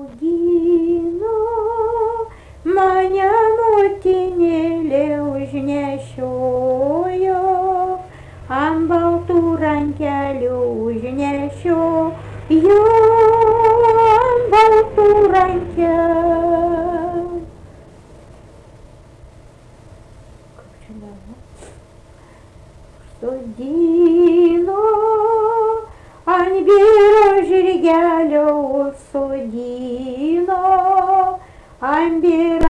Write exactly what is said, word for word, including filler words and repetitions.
augino, mane motinėlė užnešiojo, ant baltų rankelių užnešiojo, ant baltų rankelių. Sodino, ant vyro žirgelio sodino, ant vyro